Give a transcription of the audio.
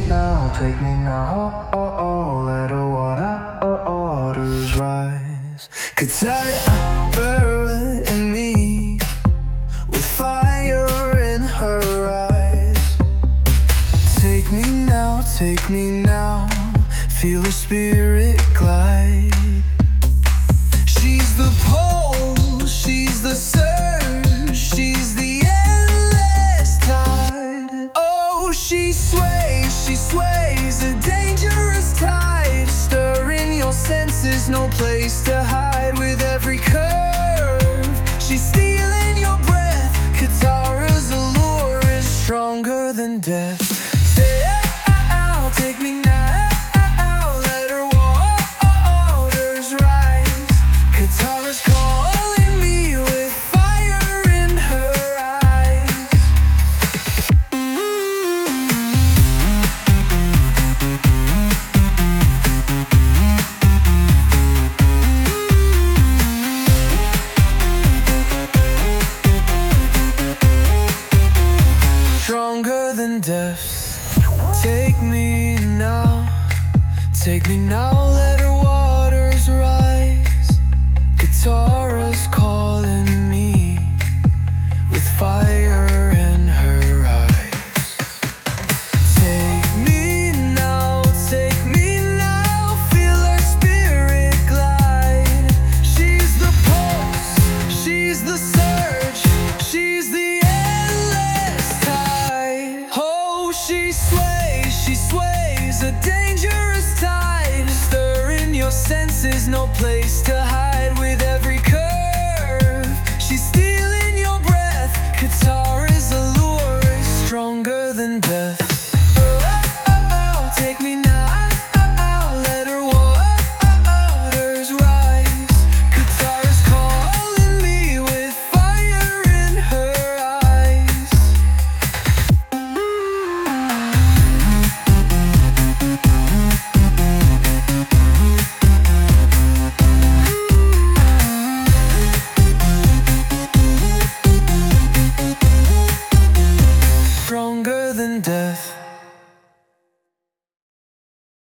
take me now, let the waters rise. Could Tyra in me with fire in her eyes. Take me now, feel the spirit glide. She's the pole, she's the surge, she's the endless tide. Oh, she sways, a dangerous tide, stirring your senses, no place to hide. With every curve, she's stealing your breath. Katara's allure is stronger than death. Say, take me now, let her waters rise. Katara's calling me with fire in her eyes. Stronger than death. Take me now, let her waters rise. Katara's calling me with fire in her eyes. Take me now, feel her spirit glide. She's the pulse, she's the surge, she's the endless tide. Oh, she sways, a dangerous tide, stirring your senses, no place to hide. With every curve, she's still